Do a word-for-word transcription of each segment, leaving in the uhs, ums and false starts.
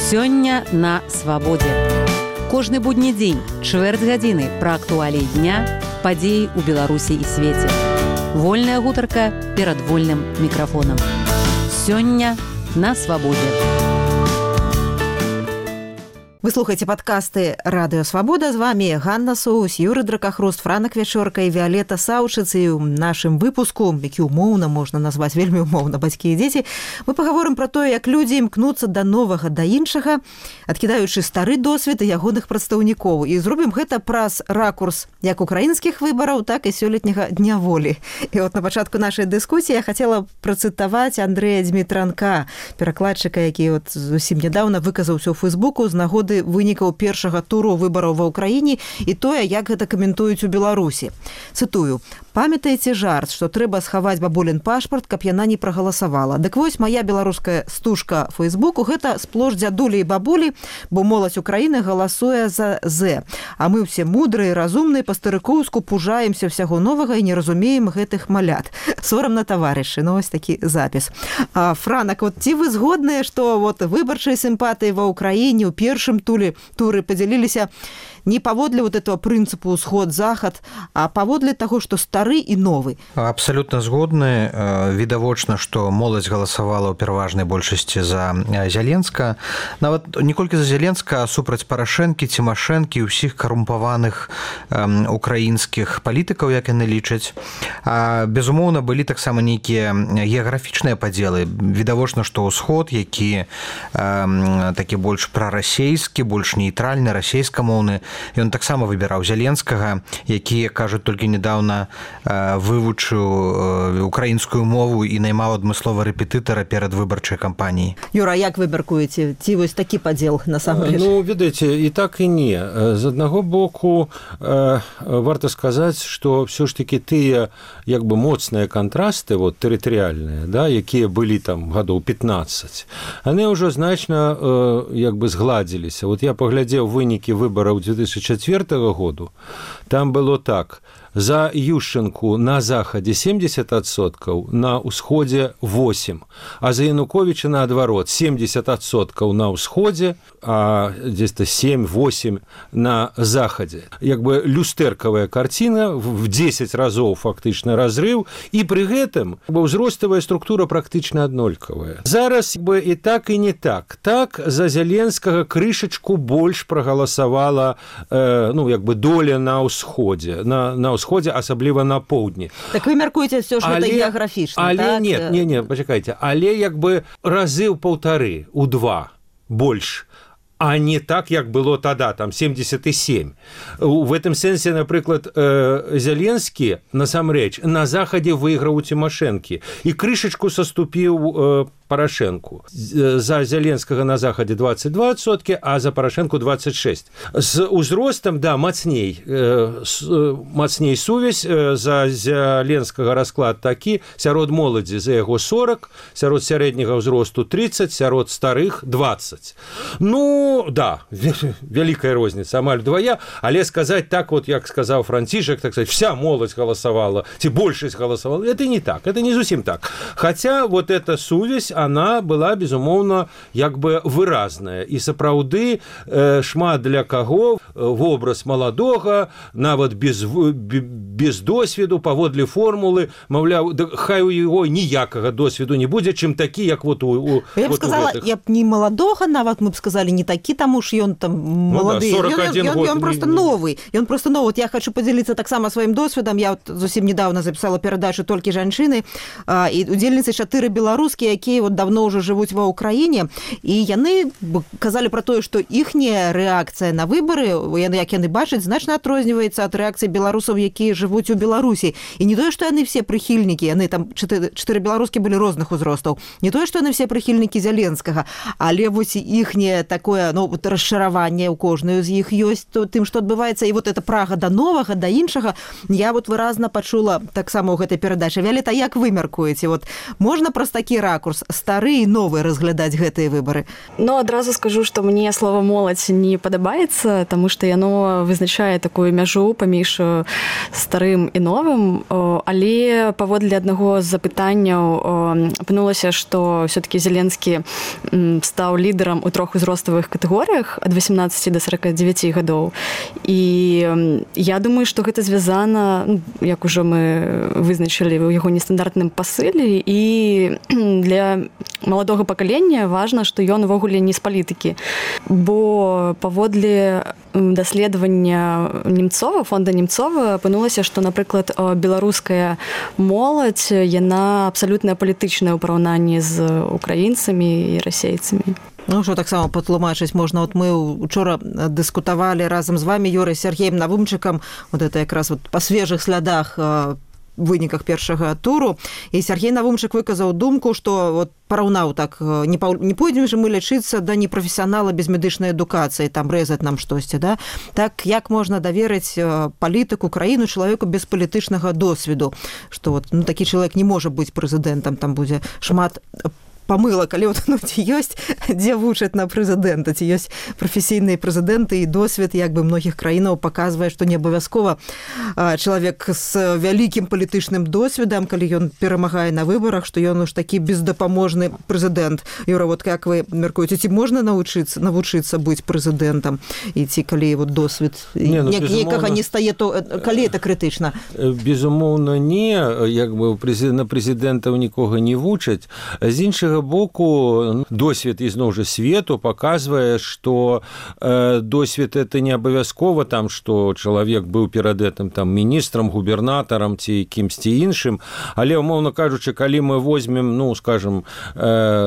Сёння на свабодзе. Кожны будні дзень, чвэрць гадзіны пра актуаліі дня, падзеі ў Беларусі і свеце. Вольная гутарка перад вольным мікрафонам. Сёння на свабодзе. Вы слухаеце падкасты «Радыё Свабода». З вами Ганна Соус, Юрый Дракахруст, Франак Вячорка і Віолета Саўчыц. І ў нашым выпуску, які умоўна можна назваць вельмі умоўна «Бацькі і дзеці», мы пагаворым пра тое, як людзі імкнуцца да новага, да іншага, адкідаючы стары досвед і ягоных прадстаўнікоў. І зробім гэта праз ракурс як украінскіх выбараў, так і сёлетняга Дня волі. І от на пачатку нашай дыскусіі я хацела працытаваць Андрэя Дзмітранка, перакладчыка, які от зусім нядаўна выказаўся ў Фэйсбуку з нагоды вынікаў першага туру выбараў ва ўкраіне і тое, як гэта каментуюць у Беларусі. Цытую: «Памятаеце жарт, што трэба схаваць бабулін пашпарт, каб яна не прагаласавала. Дык вось мая беларуская стужка Фэйсбуку — гэта сплош дзядулі і бабулі, бо моладзь Украіны галасуе за З. А мы ўсе мудрыя, разумныя, па-старыкоўску пужаемся ўсяго новага і не разумеем гэтых малят. Сорамна, таварышы». Ну, вось такі запіс. А, Франак, вот ці вы згодныя, што вот выбарчыя сімпатыі ва ўкраіне ў першым туры, туры падзяліліся не паводле вот этого прынцыпу ўсход-захад, а паводле таго, што стары і новы? Абсалютна згодны. Відавочна, што моладзь галасавала ў пераважнай большасці за Зяленска. Нават не колькі за Зяленска, а супраць Парашэнкі, Цімашэнкі, ўсіх карумпаваных украінскіх палітыкаў, як яны лічаць. А, безумоўна, былі таксама нейкія геаграфічныя падзелы. Відавочна, што ўсход, які такі больш прарасейскі, больш нейтральны, расейскамоўны, ён таксама выбіраў Зяленскага, які, кажуць, толькі нядаўна вывучыў украінскую мову і наймаў адмыслова рэпетытара перад выбарчай кампаніяй. Юра, як вы мяркуеце? Ці вось такі падзел насамрэч? Ну, ведаеце, і так і не. З аднаго боку, э, варта сказаць, што ўсё ж такі тыя як бы моцныя кантрасты, вот, тэрытарыяльныя, да, якія былі там гадоў пятнаццаць, яны ўжо значна э, як бы згладзіліся. Вот я паглядзеў вынікі выбараў две тысячи четвёртого году, там было так: за Ющенку на захадзе семьдесят адсоткаў, на ўсходзе восемь, а за Януковича наадварот семьдесят адсоткаў на ўсходзе, а дзе-то семь-восемь на захадзе. Як бы люстэркавая карціна, в десять разоў фактычна разрыв, і пры гэтым ўзроставая структура практычна аднолькавая. Зараз бы і так і не так. Так, за Зяленскага крышачку больш прагаласавала э, ну, як бы доля на ўсходзе, на, на ўсходзе, асабліва на поўдні. Так вы мяркуеце ўсё ж гэта геаграфічна, але так? Нет, не, не, пачакайце, але як бы разы ў паўтары, у два больш, а не так, як было тада, там семьдесят семь. В этом сэнсе, напрыклад, Зяленскі, насамрэч, на захадзе выйграў у Цімашэнкі і крышачку саступіў Парашэнку. За Зяленскага на захадзе двадцать два адсоткі, а за Парашэнку двадцать шесть. З узростам, да, мацней, мацней сувязь. За Зяленскага расклад такі: сярод моладзі за яго сорок, сярод сярэдняга ўзросту тридцать, сярод старых двадцать. Ну, да, вялікая розніца, амаль двая, але сказаць так, вот, як сказаў Францішак, так сказать, вся моладзь галасавала, ці большасць галасавала, это не так, это не зусім так. Хаця вот эта сувязь, она была, безумоўна, як бы выразная. І сапраўды э, шмат для каго вобраз маладога, нават без, без досведу, паводле формулы, маўляў, да, хай у яго ніякага досведу не будзе, чым такі, як вот у... у я б вот сказала, я б не маладога, нават мы б сказали, не такі, таму ж ён там малады. Ну, да, сорок один ён, год. Ён, ён просто новый. Ён просто новый. Вот я хочу подзяліцца таксама сваім досведам. Я вот зусім недавно записала перадачу «Толькі жанчыны», а, і удзельніцы чатыры беларускія, якія вот давно уже жывуць ва ўкраіне, і яны казалі пра тое, што іхняя рэакцыя на выбары, яны, як яны бачаць, значна адрозніваецца ад рэакцыі беларусаў, якія жывуць у Беларусі. І не тое, што яны все прыхільнікі, яны там чатыры беларускі былі розных узростаў, не тое, што яны все прыхільнікі Зяленскага, але вось іхняе такое, ну, вот расчараванне ў кожную з іх ёсць то, тым, што адбываецца, і вот эта прага да новага, да іншага, я вот выразна пачула таксама ў гэтай перадачы. Віолета, як вы мяркуеце? Вот можна праз такі ракурс стары і новы разглядаць гэтыя выбары? Ну, адразу скажу, што мне слова моладзь не падабаецца, таму што яно вызначае такую мяжу паміж старым і новым, але паводле аднаго з запытанняў апынулася, што ўсё-такі Зеленскі стаў лідарам у трох узроставых катэгорыях ад восемнадцати до сорока девяти гадоў. І я думаю, што гэта звязана, ну, як ужо мы вызначылі ў яго нестандартным пасыле, і для маладога пакалення важна, што ён увогуле не з палітыкі. Бо паводле даследавання Немцова, фонда Немцова, апынулася, што, напрыклад, беларуская моладзь, яна абсалютна палітычная ў параўнанні з украінцамі і расейцамі. Ну, що таксама патлумачыць можна. От мы учора дыскутавалі разам з вами, Юрой Сергеем Навумчыкам, вот это якраз вот па свежых слядах выніках першага туру, і Сергей Навумчык выказаў думку, што вот параўнаў так, не, па, не пойдзем же мы лячыцца да непрафесіянала без медычнай адукацыі, там рэзаць нам штосьці, да? Так як можна даверыць палітыку, краіну чалавеку без палітычнага досведу, што вот, ну, такі чалавек не можа быць прэзідэнтам, там будзе шмат памылак, але вот, ну, ці ёсць, дзе вучаць на прэзідэнта, ці ёсць прафесійныя прэзідэнты, і досвед як бы многіх краінаў паказвае, што не абавязкова чалавек з вялікім палітычным досведам, калі ён перамагае на выбарах, што ён уж такі бездапаможны прэзідэнт. Юра, вот як вы мяркуеце, ці можна навучыцца навучыцца быць прэзідэнтам, і ці калі вот досвед не, ну, некага не стае, то калі это крытычна? Безумоўна, не, як бы на прэзідэнтаў нікога не вучаць. З іншага боку, досвед ізноў жа свету паказвае, што э, досвед это не абавязкова там, што чалавек быў перад гэтым там міністрам, губернатарам ці кімсьці іншым, але, умоўна кажучы, калі мы возьмем, ну, скажем, э,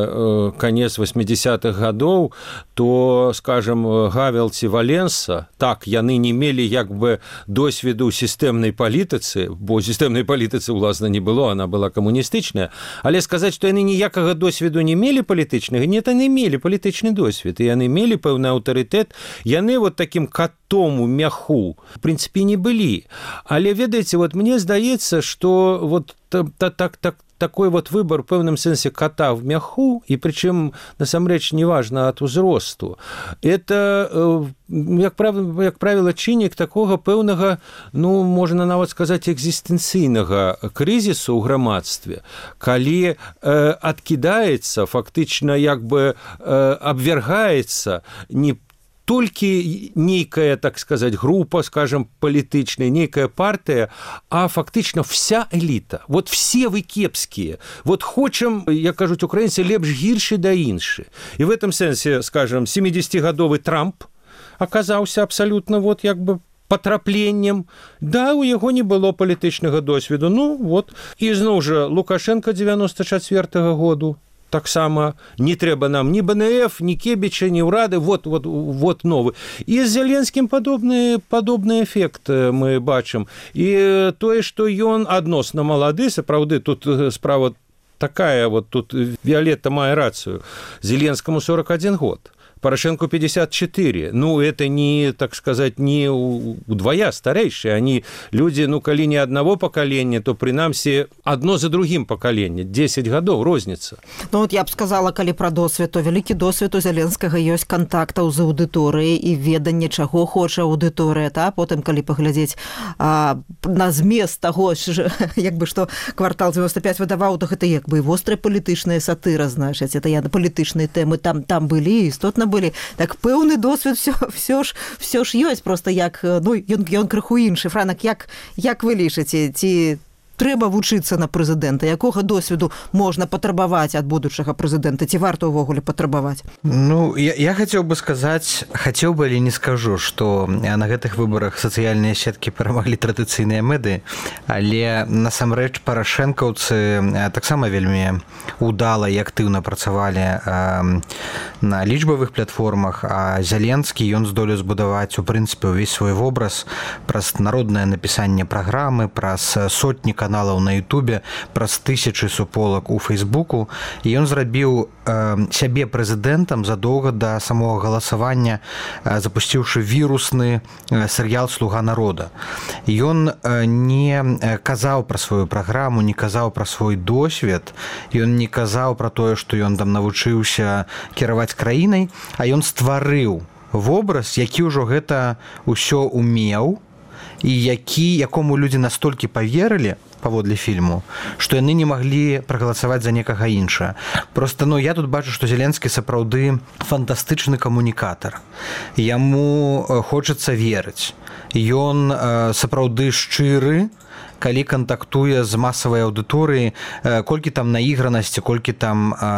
э, канец восьмидесятых гадоў, то, скажем, Гавел ці Валенса, так, яны не мелі як бы досведу ў сістэмнай палітыцы, бо сістэмнай палітыцы, уласна, не было, она была камуністычная, але сказаць, што яны ніякага досведу не мелі палітычнага, не, яны мелі палітычны досвед, і яны мелі пэўны аўтарытэт, яны вот такім катом у мяху, в прынцыпе, не былі. Але, ведаеце, вот мне здаецца, што вот так, так, так, такой вот выбор в пэўным сэнсе кота в мяху, и причем, насамрэч, неважно от узросту, это, як правило, як правило, чыннік такога пэўнага, ну, можна нават сказаць, экзістэнцыйнага крызісу ў грамадстве, калі э, адкідаецца, фактычна, як бы э, абвергаецца не толькі нейкая, так сказать, группа, скажем, палітычная, нейкая партия, а фактично вся элита. Вот все вы кепские. Вот хочем, як кажуть украинцы, лепш гірші да іншы. И в этом сенсе, скажем, семидесятигадовый Трамп оказался абсолютно вот як бы потрапленнем. Да, у яго не было палітычнага досведу. Ну, вот. И зноў жа Лукашенко девяносто четвёртого году. Так само не трэба нам ни Б Н Ф, ни Кебіча, ни ўрады, вот, вот, вот новы. І з Зеленскім падобны, падобны эфект мы бачым. І тое, што ён адносна малады, сапраўды, тут справа такая, вот тут Виолетта мае рацыю, Зеленскому сорок один год. Порошенко пятьдесят четыре. Ну, это не, так сказать, не удвоя старейшие. Они люди, ну, коли не одного поколения, то, принамсі, одно за другим поколение. десять годов розница. Ну, вот я б сказала, калі пра досвед, то вялікі досвед у Зеленскага ёсць контактаў з аўдыторыяй і веданне, чаго хоча аўдыторыя, та? Потым, калі паглядзець а, на змест таго, як бы, што квартал девяносто пять выдаваў, то гэта як бы і вострая палітычная сатыра, значыць, это я палітычныя тэмы там, там былі, істотна былі. Так пэўны досвед все, все ж все ж ёсць, просто як, ну, ён, ён крыху іншы. Франак, як, як вы лічыце, ці трэба вучыцца на прэзідэнта? Якога досведу можна патрабаваць ад будучага прэзідэнта? Ці варта ўвогуле патрабаваць? Ну, я, я хацеў бы сказаць, хацеў бы, але не скажу, што на гэтых выбарах сацыяльныя сеткі перамаглі традыцыйныя мэды, але насамрэч парашэнкаўцы таксама вельмі удала і актыўна працавалі на лічбавых платформах, а Зеленскі, ён здолеў збудаваць, у прынцыпе, увесь свой вобраз праз народнае напісанне праграмы, праз сотні каналаў каналаў на ютубе, праз тысячы суполак у фейсбуку, і ён зрабіў э, сябе прэзідэнтам задоўга да самого галасавання, э, запусціўшы вірусны э, серыял «Слуга народа». Ён э, не казаў пра сваю праграму, не казаў пра свой досвед, ён не казаў пра тое, што ён там навучыўся кіраваць краінай, а ён стварыў вобраз, які ўжо гэта ўсё умеў, і які, якому людзі настолькі паверылі паводле фільму, што яны не маглі прагаласаваць за некага іншага. Просто, ну, я тут бачу, што Зеленскі сапраўды фантастычны камунікатар. Яму хочацца верыць. Ён сапраўды шчыры, калі кантактуе з масавай аўдыторыяй, колькі там наігранасці, колькі там э,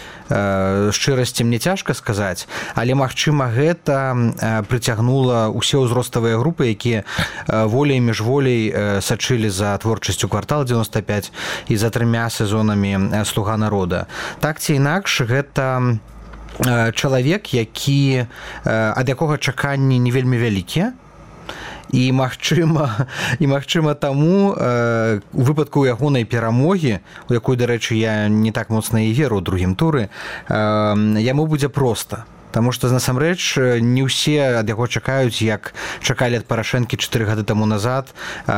э, шчырасці, мне цяжка сказаць, але, магчыма, гэта прыцягнула ўсе ўзроставыя групы, якія волей міжволей сачылі за творчасцю «Квартал девяносто пять» і за трымя сезонамі «Слуга народа». Так ці інакш, гэта чалавек, які, ад якога чаканні не вельмі вялікія, і магчыма, і магчыма таму э, у выпадку ягонай перамогі, у якой, дарэчы, я не так моцна і веру ў другім туры, э, яму будзе проста. Таму што, насамрэч, не ўсе ад яго чакаюць, як чакалі ад Парашэнкі чатыры гады таму назад,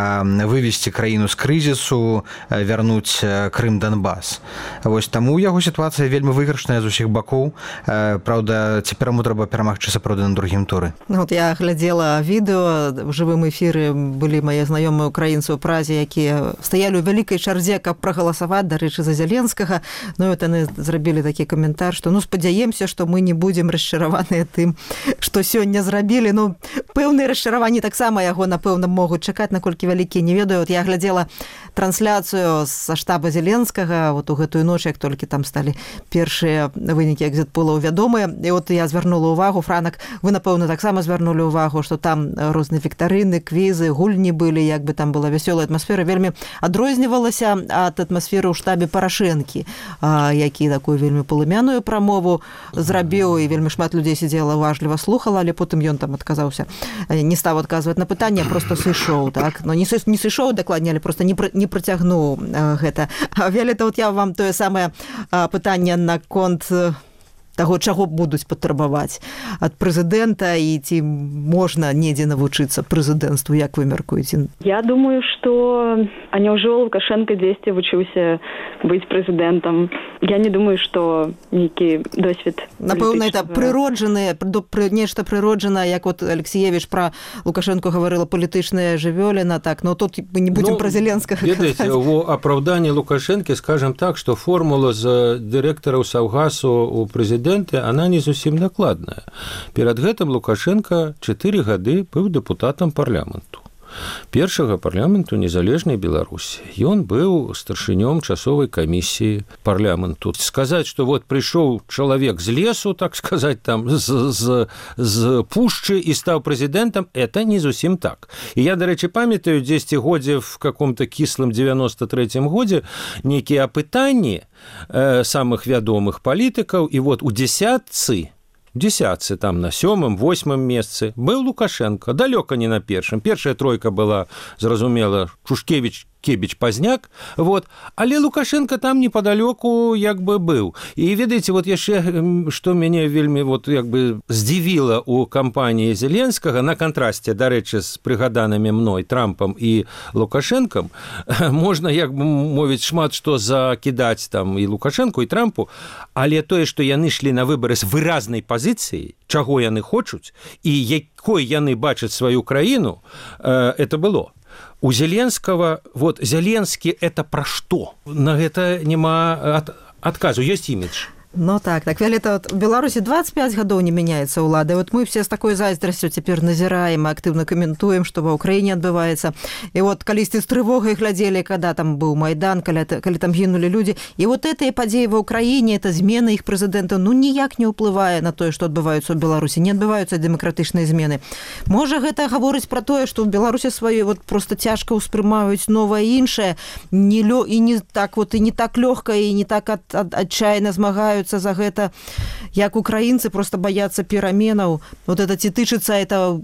вывесці краіну з крызісу, вярнуць Крым, Донбас. Вось таму яго сітуацыя вельмі выйгрышная з усіх бакоў. Праўда, цяпер яму трэба перамагчы сапраўды на другім туры. Вот я глядзела відэо, в жывым эфіры былі мае знаёмыя украінцы ў Празе, якія стаялі ў вялікай чарзе, каб прагаласаваць, дарэчы, за Зеленскага. Ну, вот яны зрабілі такі каментар, што, ну, спадзяемся, што мы не будзем расчараваныя тым, што сёння зрабілі. Ну, пэўныя расчараванні таксама яго, напэўна, могуць чакаць, наколькі вялікія, не ведаю. Вот я глядзела трансляцыю са штаба Зеленскага вот у гэтую ноч, як толькі там сталі першыя вынікі экзіт-полаў вядомыя. І вот я звярнула ўвагу, Франак, вы, напэўна, таксама звярнулі ўвагу, што там розныя віктарыны, квізы, гульні былі, як бы там была вясёлая атмасфера, вельмі адрознівалася ад атмасферы ў штабе Парашэнкі, які такую вельмі палымяную прамову зрабіў, і вельмі шмат людзей сидзела, уважліва слухала, але потым ён там адказаўся, не стаў адказваць на пытанне, просто сышоў, так? Но не сышоў дакладней, але просто не, не працягнуў гэта. Віолетта, вот я вам тое самае пытанне наконт таго, чаго будуць патрабаваць ад прэзідэнта, і ці можна недзе навучыцца прэзідэнцтву, як вы мяркуеце? Я думаю, што а няўжо Лукашенко дзесьці вучыўся быць прэзідэнтам. Я не думаю, што нейкі досвед... Напэўна, это прыроджанае, нешта прыроджанае, як вот Алексеевич пра Лукашенко гаварыла, палітычная жывёліна, так, но тут мы не будзем ну, пра Зеленскага казаць. Ведаеце, у апраўданні Лукашэнкі, скажем так, што формула з дырэктараў Саўгасу у прэзідэнта, она не зусім дакладная. Перад гэтым Лукашенко чатыры гады быў дэпутатам парламенту. Першага парламенту незалежнай Беларусі. Ён быў старшынём часовай камісіі парламенту. Сказаць, што вот прыйшоў чалавек з лесу, так сказаць, там, з, з, з пушчы і стаў прэзідэнтам, это не зусім так. І я, дарэчы, памятаю, дзесьці годзе в каком-то кіслым девяносто третьем годзе нейкія апытанні э, самых вядомых палітыкаў, і вот у дзесятцы Десятцы, там на сёмым, восьмым месцы быў Лукашенко, далёка не на першым. Першая тройка была, зразумела, Шушкевіч, Кебіч, Пазняк, вот. Але Лукашенко там непадалёку як бы быў. І ведаеце, вот яшчэ, што мяне вельмі вот як бы здзівіла у кампаніі Зеленскага, на кантрасце, дарэчы, з прыгаданымі мной Трампам і Лукашенкам, можна, як бы мовіць, шмат што закідаць там і Лукашенку, і Трампу, але тое, што яны ішлі на выбары з выразнай пазіцыяй, чаго яны хочуць, і якой яны бачаць сваю краіну, это было. У Зеленского, вот, Зеленскі – это пра што? На гэта няма ад, адказу, ёсць імідж. Ну так, так, Віолетта, вот в Беларусі двадцать пять гадоў не мяняецца ўлада. Вот мы все с такой зайздрасцю цяпер назіраем, актыўна каментуем, што ва ўкраіне адбываецца. І вот калісьці з трывогай глядзелі, когда там быў Майдан, калі, калі там гінулі людзі. І вот гэтыя падзеі ва ўкраіне, это змены іх прэзідэнта, ну ніяк не ўплывае на тое, што адбываюцца ў Беларусі. Не адбываюцца дэмакратычныя змены. Можа, гэта гаворыць пра тое, што ў Беларусі сваёй вот просто цяжка ўспрымаюць новае іншае, не лё, і не так вот і не так лёгка, і не так ад, ад, адчайна змагаюць за гэта, як украінцы просто баяцца пераменаў. Вот это ці тычыцца это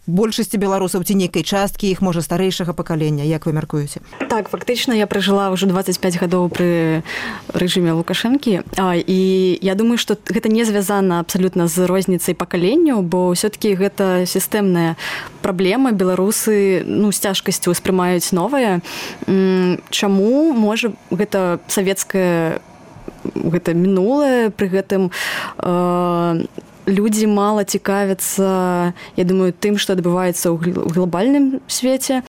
большасці беларусаў ці нейкай часткі іх, можа, старэйшага пакалення, як вы мяркуеце? Так, фактычна я пражыла ўжо дваццаць пяць гадоў пры рэжыме Лукашэнкі, а, і я думаю, што гэта не звязана абсалютна з розніцай пакаленняў, бо ўсё-такі гэта сістэмная праблема. Беларусы, ну, з цяжкасцю ўспрымаюць новае. Чаму, можа, гэта савецкае, гэта мінулае, пры гэтым э, людзі мала цікавяцца, я думаю, тым, што адбываецца ў глобальным свеце.